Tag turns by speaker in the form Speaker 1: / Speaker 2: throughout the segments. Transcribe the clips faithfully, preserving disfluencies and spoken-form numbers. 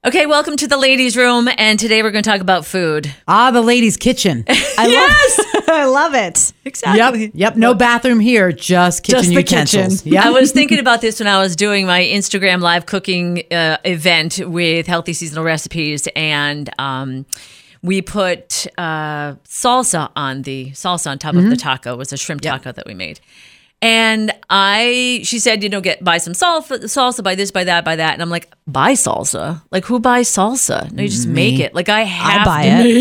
Speaker 1: Okay, welcome to the ladies' room, and today we're going to talk about food.
Speaker 2: Ah, the ladies' kitchen.
Speaker 3: I
Speaker 1: Yes!
Speaker 3: love I love it.
Speaker 1: Exactly.
Speaker 2: Yep, yep. No bathroom here, just kitchen
Speaker 3: Just the
Speaker 2: utensils.
Speaker 3: kitchen.
Speaker 2: Yep.
Speaker 1: I was thinking about this when I was doing my Instagram live cooking uh, event with Healthy Seasonal Recipes, and um, we put uh, salsa on the salsa on top
Speaker 2: Mm-hmm.
Speaker 1: of the taco. It was a shrimp taco that we made. And I, she said, you know, get buy some salsa, salsa, buy this, buy that, buy that. And I'm like, buy salsa? Like, who buys salsa? No, you just make it. Like, I have
Speaker 3: I'll buy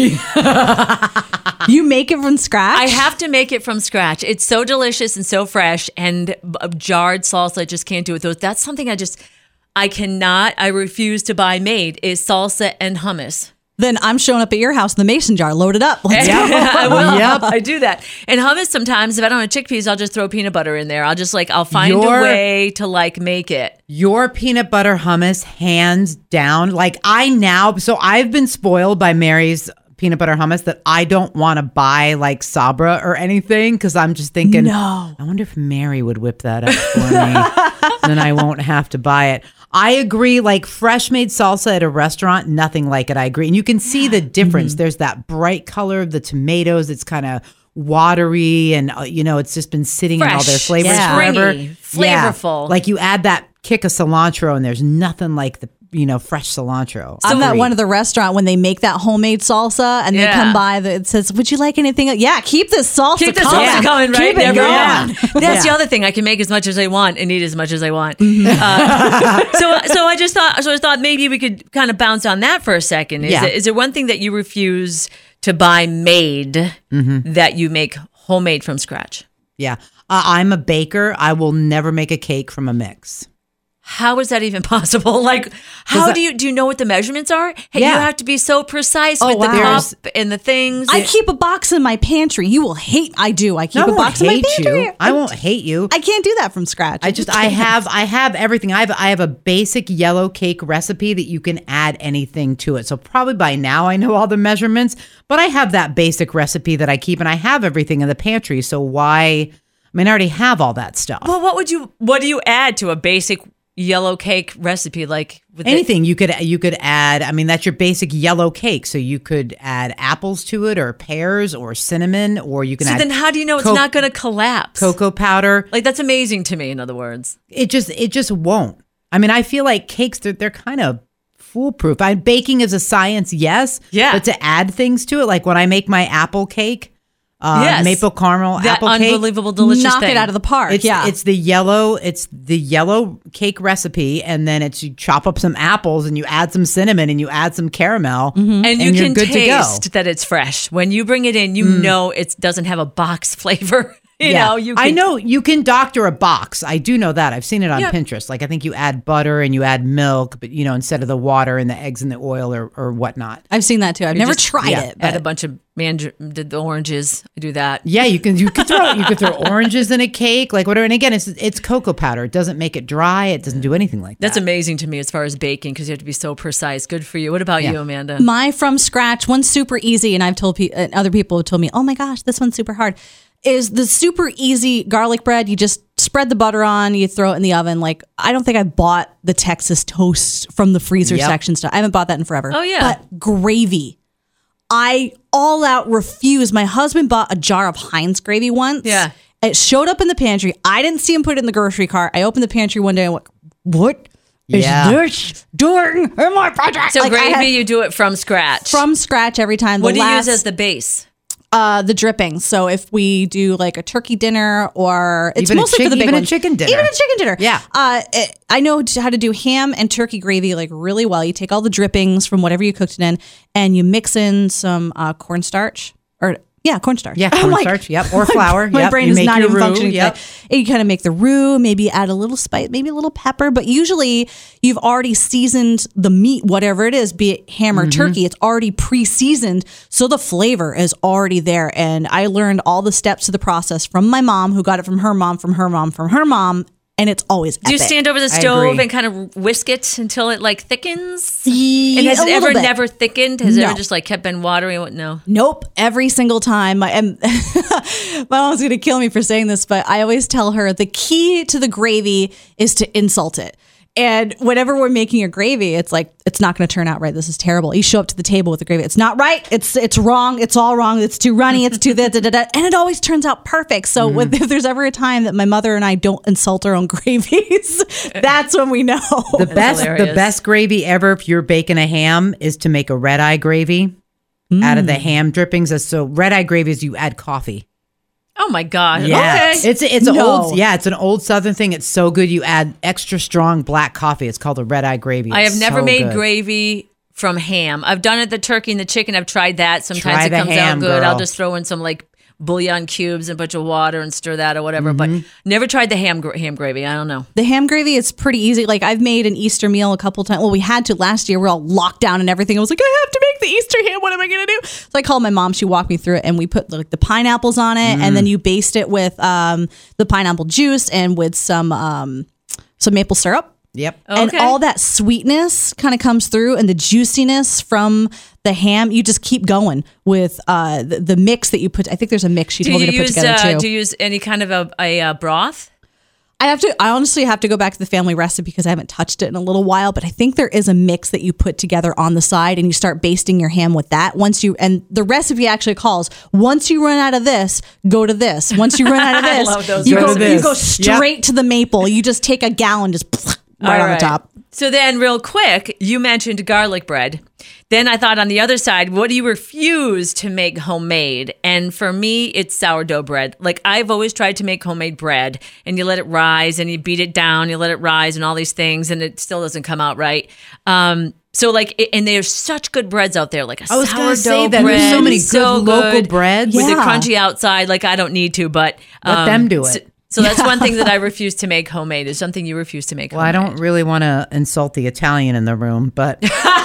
Speaker 1: to,
Speaker 3: it. You make it from scratch?
Speaker 1: I have to make it from scratch. It's so delicious and so fresh, and b- jarred salsa, I just can't do it. Those That's something I just, I cannot, I refuse to buy made, is salsa and hummus.
Speaker 3: Then I'm showing up at your house in the mason jar, loaded up. Let's go.
Speaker 1: I will.
Speaker 2: Yep.
Speaker 1: I do that. And hummus, sometimes if I don't have chickpeas, I'll just throw peanut butter in there. I'll just like, I'll find
Speaker 2: Your-
Speaker 1: a way to like make it.
Speaker 2: Your peanut butter hummus, hands down. Like I now, so I've been spoiled by Mary's peanut butter hummus that I don't want to buy like Sabra or anything because I'm just thinking,
Speaker 3: No.
Speaker 2: I wonder if Mary would whip that up for me. Then I won't have to buy it. I agree. Like fresh made salsa at a restaurant, nothing like it. I agree. And you can see the difference.
Speaker 3: Mm-hmm.
Speaker 2: There's that bright color of the tomatoes. It's kind of watery and, uh, you know, it's just been sitting in all their
Speaker 1: Fresh,
Speaker 2: flavors
Speaker 3: yeah.
Speaker 2: forever.
Speaker 1: springy, flavorful.
Speaker 2: Yeah. Like you add that kick of cilantro and there's nothing like the, you know, fresh cilantro.
Speaker 3: I'm at
Speaker 2: Agreed.
Speaker 3: one of the restaurant when they make that homemade salsa and
Speaker 1: Yeah.
Speaker 3: they come by. The, it says, "Would you like anything?" else?" Yeah, keep this salsa.
Speaker 1: Keep the
Speaker 3: coming.
Speaker 1: salsa coming, right?
Speaker 3: Keep it
Speaker 1: Never
Speaker 3: going.
Speaker 1: end. That's the
Speaker 2: Yeah.
Speaker 1: other thing. I can make as much as I want and eat as much as I want.
Speaker 3: Mm-hmm.
Speaker 1: Uh, so, so I just thought, so I thought maybe we could kind of bounce on that for a second. Is,
Speaker 2: Yeah.
Speaker 1: it, is there one thing that you refuse to buy made that you make homemade from scratch?
Speaker 2: Yeah. Uh, I'm a baker. I will never make a cake from a mix.
Speaker 1: How is that even possible? Like, how
Speaker 2: that-
Speaker 1: do you do you know what the measurements are? Hey, you
Speaker 2: Yeah.
Speaker 1: have to be so precise
Speaker 3: Oh,
Speaker 1: with the
Speaker 3: wow.
Speaker 1: cup and the things.
Speaker 3: I keep a box in my pantry. You will hate. I do. I keep
Speaker 2: No, I
Speaker 3: a
Speaker 2: won't
Speaker 3: box in my
Speaker 2: hate
Speaker 3: pantry.
Speaker 2: you. I won't hate you.
Speaker 3: I can't do that from scratch.
Speaker 2: I just I have I have everything. I have I have a basic yellow cake recipe that you can add anything to it. So probably by now I know all the measurements, but I have that basic recipe that I keep and I have everything in the pantry. So why I mean I already have all that stuff.
Speaker 1: well, what would you what do you add to a basic yellow cake recipe? Like with
Speaker 2: Anything you could you could add. I mean that's your basic yellow cake. So you could add apples to it or pears or cinnamon or you can
Speaker 1: The, so
Speaker 2: add
Speaker 1: then how do you know it's
Speaker 2: co-
Speaker 1: not going to collapse?
Speaker 2: cocoa powder.
Speaker 1: Like that's amazing to me. In other words,
Speaker 2: It just it just won't. I mean, I feel like cakes they're they're kind of foolproof. I baking is a science, yes.
Speaker 1: Yeah.
Speaker 2: But to add things to it, like when I make my apple cake, uh,
Speaker 1: Yes.
Speaker 2: maple caramel
Speaker 1: that
Speaker 2: apple cake.
Speaker 1: unbelievable delicious
Speaker 3: knock
Speaker 1: thing.
Speaker 3: it out of the park.
Speaker 2: It's,
Speaker 3: yeah,
Speaker 2: it's the yellow. It's the yellow cake recipe, and then it's you chop up some apples and you add some cinnamon and you add some caramel,
Speaker 1: and you
Speaker 2: you're
Speaker 1: can
Speaker 2: good to go.
Speaker 1: taste that it's fresh when you bring it in. You know it doesn't have a box flavor. You
Speaker 2: Yeah.
Speaker 1: know, you.
Speaker 2: I
Speaker 1: can-
Speaker 2: know you can doctor a box. I do know that. I've seen it on
Speaker 1: Yeah.
Speaker 2: Pinterest. Like I think you add butter and you add milk, but you know instead of the water and the eggs and the oil or, or whatnot.
Speaker 3: I've seen that too. I've never
Speaker 1: just-
Speaker 3: tried
Speaker 2: yeah.
Speaker 3: it.
Speaker 1: Add a
Speaker 3: But
Speaker 1: bunch of mandr- did the oranges. I do that.
Speaker 2: Yeah, you can you could throw you could throw oranges in a cake, like whatever. And again, it's it's cocoa powder. It doesn't make it dry. It doesn't do anything like
Speaker 1: That's
Speaker 2: that.
Speaker 1: amazing to me as far as baking because you have to be so precise. Good for you. What about
Speaker 2: Yeah.
Speaker 1: you, Amanda?
Speaker 3: my from scratch, one's super easy, and I've told pe- and other people have told me, "Oh my gosh, this one's super hard." Is the super easy garlic bread? You just spread the butter on, you throw it in the oven. Like I don't think I bought the Texas toast from the freezer
Speaker 2: Yep.
Speaker 3: section stuff. I haven't bought that in forever.
Speaker 1: Oh, yeah.
Speaker 3: but gravy. I all out refuse. My husband bought a jar of Heinz gravy once.
Speaker 1: Yeah.
Speaker 3: It showed up in the pantry. I didn't see him put it in the grocery cart. I opened the pantry one day and went, "What is
Speaker 2: Yeah.
Speaker 3: this doing in my pantry?"
Speaker 1: So
Speaker 3: Like, I
Speaker 1: gravy,
Speaker 3: had-
Speaker 1: you do it from scratch.
Speaker 3: from scratch every time. The
Speaker 1: what do you
Speaker 3: last,
Speaker 1: use as the base?
Speaker 3: uh, the drippings. So if we do like a turkey dinner or it's
Speaker 2: Even a
Speaker 3: mostly
Speaker 2: chick-
Speaker 3: for the big
Speaker 2: even a
Speaker 3: ones.
Speaker 2: chicken dinner.
Speaker 3: Even a chicken dinner.
Speaker 2: Yeah.
Speaker 3: Uh, it, I know t- how to do ham and turkey gravy like really well. You take all the drippings from whatever you cooked it in and you mix in some uh, cornstarch or yeah, cornstarch.
Speaker 2: Yeah,
Speaker 3: I'm like,
Speaker 2: cornstarch. Yep, or flour.
Speaker 3: My
Speaker 2: Yep,
Speaker 3: brain
Speaker 2: you
Speaker 3: is
Speaker 2: make
Speaker 3: not
Speaker 2: your
Speaker 3: even
Speaker 2: roux,
Speaker 3: functioning.
Speaker 2: yep.
Speaker 3: today. And you kind of make the roux, maybe add a little spice, maybe a little pepper, but usually you've already seasoned the meat, whatever it is, be it ham or
Speaker 2: Mm-hmm.
Speaker 3: turkey, it's already pre-seasoned. So the flavor is already there. And I learned all the steps to the process from my mom, who got it from her mom, from her mom, from her mom. And it's always
Speaker 1: Do you
Speaker 3: epic.
Speaker 1: stand over the
Speaker 2: I
Speaker 1: stove
Speaker 2: agree.
Speaker 1: and kind of whisk it until it like thickens?
Speaker 3: Ye-
Speaker 1: And has
Speaker 3: a
Speaker 1: it ever
Speaker 3: little bit.
Speaker 1: never thickened? Has it
Speaker 3: No.
Speaker 1: ever just like kept been watery? What? No.
Speaker 3: Nope. Every single time. My, and my mom's going to kill me for saying this, but I always tell her the key to the gravy is to insult it. And whenever we're making a gravy, it's like, it's not going to turn out right. This is terrible. You show up to the table with the gravy. It's not right. It's it's wrong. It's all wrong. It's too runny. It's too da, da, da, da. And it always turns out perfect. So mm-hmm. with, if there's ever a time that my mother and I don't insult our own gravies, that's when we know.
Speaker 2: The best, the best gravy ever, if you're baking a ham, is to make a red eye gravy mm. out of the ham drippings. So red eye gravy is you add coffee.
Speaker 1: Oh my God!
Speaker 2: Yeah,
Speaker 1: okay.
Speaker 2: it's it's an
Speaker 3: No.
Speaker 2: old yeah, it's an old Southern thing. It's so good. You add extra strong black coffee. It's called a red eye gravy.
Speaker 1: I have
Speaker 2: It's
Speaker 1: never
Speaker 2: so
Speaker 1: made
Speaker 2: good.
Speaker 1: gravy from ham. I've done it the turkey and the chicken. I've tried that. Sometimes
Speaker 2: Try
Speaker 1: it
Speaker 2: the
Speaker 1: comes
Speaker 2: ham,
Speaker 1: out good.
Speaker 2: girl.
Speaker 1: I'll just throw in some like bouillon cubes and a bunch of water and stir that or whatever.
Speaker 2: Mm-hmm.
Speaker 1: But never tried the ham gra- ham gravy. I don't know.
Speaker 3: The ham gravy is pretty easy. Like I've made an Easter meal a couple times. Well, we had to last year. We're all locked down and everything. I was like, I have to make the Easter ham. What am I going to do? So I called my mom. She walked me through it, and we put like the pineapples on it,
Speaker 2: Mm.
Speaker 3: and then you baste it with um, the pineapple juice and with some um, some maple syrup.
Speaker 2: Yep.
Speaker 3: And
Speaker 1: Okay.
Speaker 3: all that sweetness kind of comes through, and the juiciness from the ham. You just keep going with uh, the, the mix that you put. I think there's a mix she
Speaker 1: Do
Speaker 3: told
Speaker 1: you
Speaker 3: me to put
Speaker 1: use
Speaker 3: together
Speaker 1: uh,
Speaker 3: too.
Speaker 1: do you use any kind of a, a uh, broth?
Speaker 3: I have to. I honestly have to go back to the family recipe because I haven't touched it in a little while. But I think there is a mix that you put together on the side, and you start basting your ham with that. Once you and the recipe actually calls. Once you run out of this, go to this. Once you run out of this,
Speaker 1: love those
Speaker 3: you
Speaker 2: Go
Speaker 3: go.
Speaker 2: to
Speaker 3: You
Speaker 2: this.
Speaker 3: go
Speaker 2: Yep.
Speaker 3: straight to the maple. You just take a gallon, just right
Speaker 1: All
Speaker 3: on the top.
Speaker 1: So then, real quick, you mentioned garlic bread. Then I thought on the other side, what do you refuse to make homemade? And for me, it's sourdough bread. Like I've always tried to make homemade bread, and you let it rise, and you beat it down, you let it rise, and all these things, and it still doesn't come out right. Um, so like, and there's such good breads out there, like a
Speaker 2: I was
Speaker 1: sourdough
Speaker 2: gonna say that.
Speaker 1: bread.
Speaker 2: There's so many
Speaker 1: so
Speaker 2: good local
Speaker 1: good
Speaker 2: breads.
Speaker 1: with the
Speaker 3: Yeah.
Speaker 1: crunchy outside. Like I don't need to, but
Speaker 2: Let
Speaker 1: um,
Speaker 2: them do
Speaker 1: So,
Speaker 2: it.
Speaker 1: so that's one thing that I refuse to make homemade. Is something you refuse to make.
Speaker 2: Well, I
Speaker 1: homemade.
Speaker 2: don't really want to insult the Italian in the room, but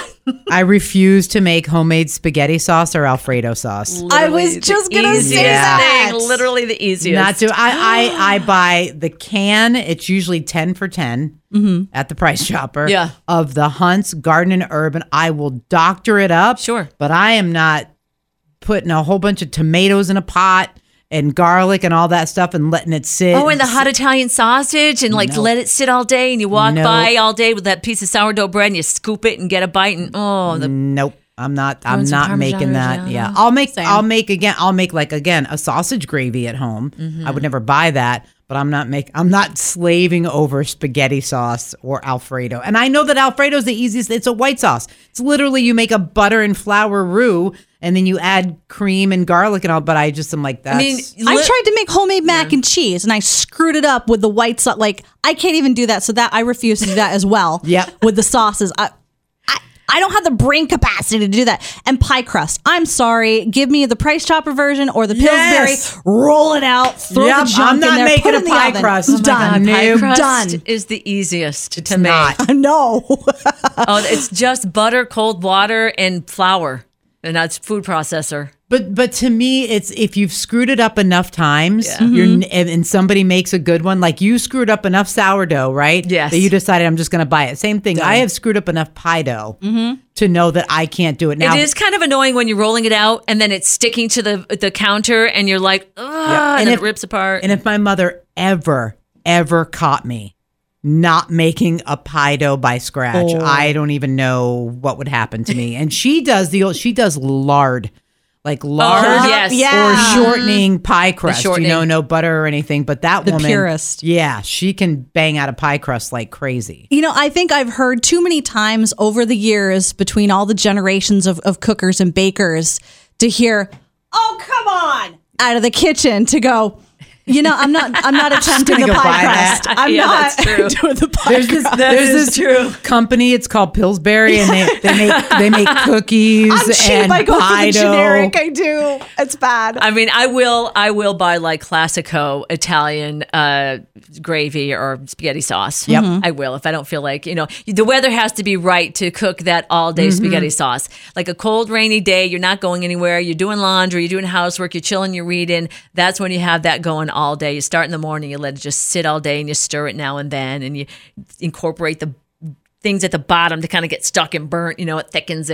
Speaker 2: I refuse to make homemade spaghetti sauce or Alfredo sauce.
Speaker 3: I was
Speaker 1: Literally
Speaker 3: just
Speaker 1: the
Speaker 3: gonna say
Speaker 1: easiest
Speaker 3: that.
Speaker 1: thing, literally the easiest.
Speaker 2: Not to. I, I I buy the can. It's usually ten for ten at the Price Chopper.
Speaker 1: Yeah.
Speaker 2: Of the Hunt's Garden and Urban. I will doctor it up.
Speaker 1: Sure.
Speaker 2: But I am not putting a whole bunch of tomatoes in a pot and garlic and all that stuff and letting it sit.
Speaker 1: Oh, and the hot Italian sausage, and like
Speaker 2: No.
Speaker 1: let it sit all day, and you walk
Speaker 2: No.
Speaker 1: by all day with that piece of sourdough bread, and you scoop it and get a bite, and oh, the
Speaker 2: Nope. I'm not. I'm
Speaker 1: some
Speaker 2: not
Speaker 1: Parmesan
Speaker 2: making that.
Speaker 1: Reggiano.
Speaker 2: Yeah, I'll make.
Speaker 3: Same.
Speaker 2: I'll make again. I'll make like again a sausage gravy at home.
Speaker 1: Mm-hmm.
Speaker 2: I would never buy that, but I'm not make. I'm not slaving over spaghetti sauce or Alfredo. And I know that Alfredo is the easiest. It's a white sauce. It's literally you make a butter and flour roux, and then you add cream and garlic and all. But I just am like that.
Speaker 1: I mean,
Speaker 3: I
Speaker 1: li-
Speaker 3: tried to make homemade mac and cheese, and I screwed it up with the white sauce. Like I can't even do that, so that I refuse to do that as well.
Speaker 2: Yep.
Speaker 3: With the sauces, I, I I don't have the brain capacity to do that. And pie crust, I'm sorry. Give me the Price Chopper version or the Pillsbury.
Speaker 2: Yes.
Speaker 3: Roll it out. Throw
Speaker 2: Yep,
Speaker 3: the junk
Speaker 2: I'm
Speaker 3: in
Speaker 2: not
Speaker 3: there.
Speaker 2: making
Speaker 3: put it
Speaker 2: a
Speaker 3: in the
Speaker 2: pie
Speaker 3: oven.
Speaker 2: crust.
Speaker 3: It's
Speaker 2: Oh my
Speaker 3: done.
Speaker 2: God,
Speaker 1: pie
Speaker 2: Nope.
Speaker 1: crust
Speaker 3: Done.
Speaker 1: is the easiest to
Speaker 2: It's
Speaker 1: make.
Speaker 2: not.
Speaker 3: No.
Speaker 1: Oh, it's just butter, cold water, and flour, and that's food processor.
Speaker 2: But but to me, it's if you've screwed it up enough times, you're
Speaker 1: Mm-hmm.
Speaker 2: and, and somebody makes a good one, like you screwed up enough sourdough, right?
Speaker 1: Yes.
Speaker 2: That you decided I'm just going to buy it. Same thing. I have screwed up enough pie dough to know that I can't do it now.
Speaker 1: It is kind of annoying when you're rolling it out and then it's sticking to the the counter, and you're like, ugh, and,
Speaker 2: And
Speaker 1: then
Speaker 2: if-
Speaker 1: it rips apart.
Speaker 2: And if my mother ever ever caught me not making a pie dough by scratch,
Speaker 3: Oh.
Speaker 2: I don't even know what would happen to me. And she does the old, she does lard. Like lard
Speaker 1: Oh, yes.
Speaker 3: Yeah.
Speaker 2: or shortening pie crust,
Speaker 1: shortening.
Speaker 2: you know, no butter or anything. But that
Speaker 3: The
Speaker 2: woman,
Speaker 3: purist.
Speaker 2: yeah, she can bang out a pie crust like crazy.
Speaker 3: You know, I think I've heard too many times over the years between all the generations of, of cookers and bakers to hear, oh, come on, out of the kitchen to go, you know, I'm not I'm not attempting
Speaker 2: gonna
Speaker 3: the
Speaker 2: go
Speaker 3: pie
Speaker 2: buy that.
Speaker 3: crust. I'm
Speaker 1: Yeah,
Speaker 3: not
Speaker 1: that's true.
Speaker 3: doing the pie
Speaker 2: There's this,
Speaker 3: crust.
Speaker 2: there's
Speaker 1: is
Speaker 2: this
Speaker 1: true.
Speaker 2: company. It's called Pillsbury, and they, they make they make cookies
Speaker 3: I'm cheap.
Speaker 2: and
Speaker 3: I go for
Speaker 2: pie
Speaker 3: the
Speaker 2: dough.
Speaker 3: generic. I do. It's bad.
Speaker 1: I mean, I will I will buy like Classico Italian uh, gravy or spaghetti sauce.
Speaker 2: Yep.
Speaker 3: Mm-hmm.
Speaker 1: I will if I don't feel like, you know, the weather has to be right to cook that all day
Speaker 2: Mm-hmm.
Speaker 1: spaghetti sauce. Like a cold, rainy day, you're not going anywhere, you're doing laundry, you're doing housework, you're chilling, you're reading. That's when you have that going all day. You start in the morning, you let it just sit all day, and you stir it now and then, and you incorporate the things at the bottom to kind of get stuck and burnt. You know, it thickens it.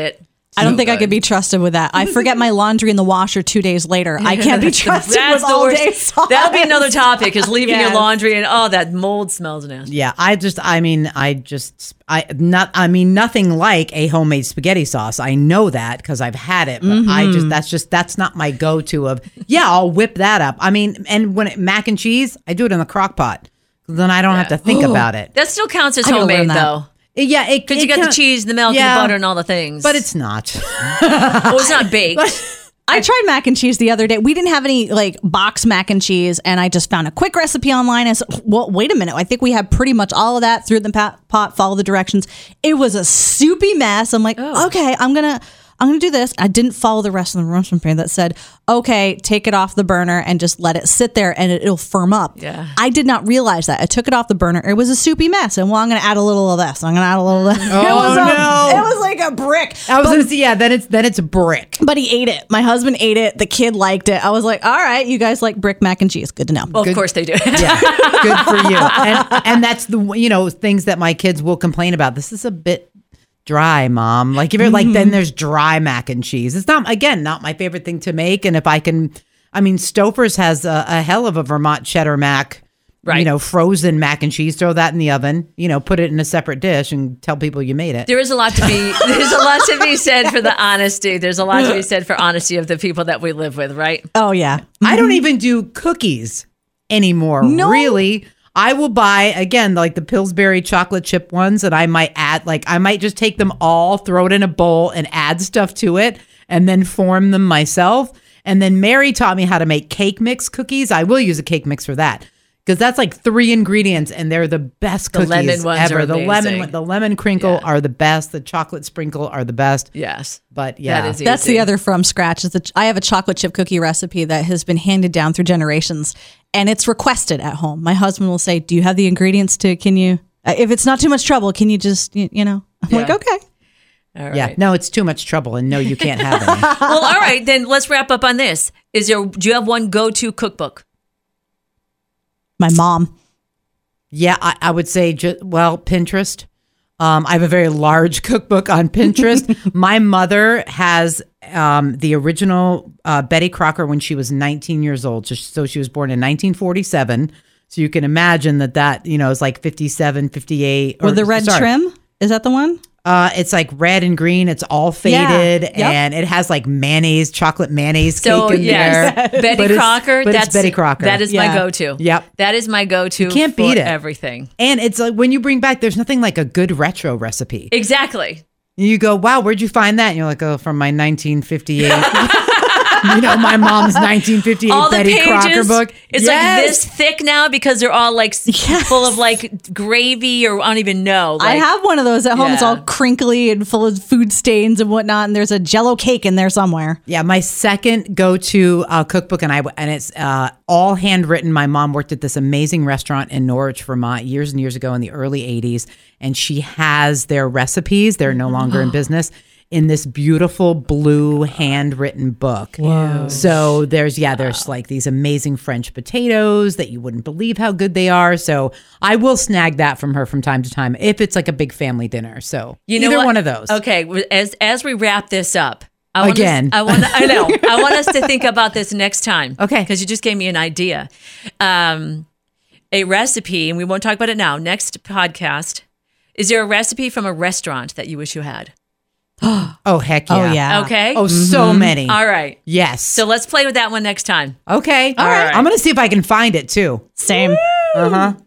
Speaker 3: I don't think I could be trusted with that. I forget my laundry in the washer two days later. I can't be trusted
Speaker 1: That's
Speaker 3: with
Speaker 1: the
Speaker 3: all
Speaker 1: worst.
Speaker 3: day sauce.
Speaker 1: That'll be another topic, is leaving
Speaker 3: Yes.
Speaker 1: your laundry and oh, that mold smells nasty.
Speaker 2: Yeah, I just, I mean, I just, I not, I mean, nothing like a homemade spaghetti sauce. I know that because I've had it, but
Speaker 3: Mm-hmm.
Speaker 2: I just, that's just, that's not my go-to of, yeah, I'll whip that up. I mean, and when it, mac and cheese, I do it in the crock pot. Then I don't have to think about it.
Speaker 1: That still counts as
Speaker 3: I gotta learn
Speaker 1: homemade
Speaker 3: that.
Speaker 1: though.
Speaker 2: Yeah, it,
Speaker 1: Because
Speaker 2: it
Speaker 1: you got
Speaker 2: can-
Speaker 1: the cheese and the milk
Speaker 2: yeah,
Speaker 1: and the butter and all the things.
Speaker 2: but it's not.
Speaker 1: oh, it's not baked.
Speaker 3: I tried mac and cheese the other day. We didn't have any like box mac and cheese, and I just found a quick recipe online. And said, well, wait a minute. I think we have pretty much all of that. Threw it in the pot, pot, follow the directions. It was a soupy mess. I'm like,
Speaker 1: Oh.
Speaker 3: okay, I'm gonna. I'm going to do this. I didn't follow the rest of the recipe that said, okay, take it off the burner and just let it sit there and it, it'll firm up.
Speaker 1: Yeah.
Speaker 3: I did not realize that. I took it off the burner. It was a soupy mess. And well, I'm going to add a little of this. I'm going to add a little of this.
Speaker 2: Oh,
Speaker 3: it was a,
Speaker 2: no.
Speaker 3: It was like a brick.
Speaker 2: I was
Speaker 3: But-
Speaker 2: going to say, yeah, then it's, then it's a brick.
Speaker 3: but he ate it. My husband ate it. The kid liked it. I was like, all right, you guys like brick mac and cheese. Good to know.
Speaker 1: well, of course they do.
Speaker 2: Yeah, good for you. And, and that's the, you know, things that my kids will complain about. This is a bit dry, Mom. Like if you're like, then there's dry mac and cheese. It's not, again, not my favorite thing to make. And if I can, I mean, Stouffer's has a, a hell of a Vermont cheddar mac,
Speaker 1: Right.
Speaker 2: you know, frozen mac and cheese. Throw that in the oven, you know, put it in a separate dish and tell people you made it.
Speaker 1: There is a lot to be. There's a lot to be said for the honesty. There's a lot to be said for honesty of the people that we live with, right?
Speaker 3: Oh, yeah.
Speaker 2: I don't even do cookies anymore.
Speaker 3: No.
Speaker 2: Really. I will buy, again, like the Pillsbury chocolate chip ones, and I might add, like, I might just take them all, throw it in a bowl, and add stuff to it, and then form them myself. And then Mary taught me how to make cake mix cookies. I will use a cake mix for that. Because that's like three ingredients, and they're the best
Speaker 1: The
Speaker 2: cookies
Speaker 1: lemon ones
Speaker 2: ever.
Speaker 1: are
Speaker 2: the
Speaker 1: amazing.
Speaker 2: lemon, the lemon crinkle
Speaker 1: Yeah.
Speaker 2: are the best. The chocolate sprinkle are the best.
Speaker 1: Yes.
Speaker 2: But yeah,
Speaker 1: That is
Speaker 3: That's
Speaker 1: easy.
Speaker 3: the other from scratch. Is the, I have a chocolate chip cookie recipe that has been handed down through generations, and it's requested at home. My husband will say, do you have the ingredients to, can you, uh, if it's not too much trouble, can you just, you, you know, I'm
Speaker 1: Yeah.
Speaker 3: like, okay.
Speaker 1: All right.
Speaker 2: yeah. No, it's too much trouble, and no, you can't have any.
Speaker 1: Well, all right. Then let's wrap up on this. Is there? Do you have one go-to cookbook?
Speaker 3: My mom.
Speaker 2: Yeah, I, I would say, ju- well, Pinterest. Um, I have a very large cookbook on Pinterest. My mother has um, the original uh, Betty Crocker when she was nineteen years old. Just, so she was born in nineteen forty-seven. So you can imagine that that, you know, is like fifty-seven, fifty-eight. Or,
Speaker 3: With the red
Speaker 2: sorry.
Speaker 3: trim? Is that the one?
Speaker 2: Uh, it's like red and green. It's all faded,
Speaker 3: Yep.
Speaker 2: and it has like mayonnaise, chocolate mayonnaise
Speaker 1: So
Speaker 2: cake in
Speaker 1: yes,
Speaker 2: there.
Speaker 1: Betty
Speaker 2: But it's-
Speaker 1: Crocker.
Speaker 2: but
Speaker 1: that's
Speaker 2: it's Betty Crocker.
Speaker 1: That is my
Speaker 3: Yeah.
Speaker 1: go-to.
Speaker 2: Yep.
Speaker 1: That is my go-to.
Speaker 2: You can't
Speaker 1: for
Speaker 2: beat it.
Speaker 1: Everything.
Speaker 2: And it's like when you bring back, there's nothing like a good retro recipe.
Speaker 1: Exactly.
Speaker 2: You go, wow, where'd you find that? And you're like, oh, from my nineteen fifty-eight. You know, my mom's nineteen fifty-eight
Speaker 1: All the
Speaker 2: Betty Crocker
Speaker 1: pages.
Speaker 2: book.
Speaker 1: It's
Speaker 2: Yes.
Speaker 1: like this thick now because they're all like s- full of like gravy or I don't even know.
Speaker 3: I
Speaker 1: Like,
Speaker 3: have one of those at home. It's
Speaker 1: Yeah.
Speaker 3: all crinkly and full of food stains and whatnot. And there's a Jello cake in there somewhere.
Speaker 2: Yeah, my second go-to uh, cookbook, and I and it's uh, all handwritten. My mom worked at this amazing restaurant in Norwich, Vermont, years and years ago in the early eighties, and she has their recipes. They're no longer in business. In this beautiful blue handwritten book. Whoa. So there's, yeah, there's like these amazing French potatoes that you wouldn't believe how good they are. So I will snag that from her from time to time if it's like a big family dinner. So
Speaker 1: you know
Speaker 2: either
Speaker 1: what?
Speaker 2: one of those.
Speaker 1: Okay, as as we wrap this up, I want
Speaker 2: Again.
Speaker 1: Us, I want. I know. I want us to think about this next time.
Speaker 2: Okay.
Speaker 1: because you just gave me an idea. Um, a recipe, and we won't talk about it now. Next podcast, is there a recipe from a restaurant that you wish you had?
Speaker 2: Oh, heck yeah.
Speaker 3: Oh, yeah.
Speaker 1: Okay.
Speaker 2: Oh, so many.
Speaker 1: All right.
Speaker 2: Yes.
Speaker 1: So let's play with that one next time.
Speaker 2: okay. All
Speaker 1: right.
Speaker 2: I'm going to see if I can find it too.
Speaker 3: Same.
Speaker 2: Uh huh.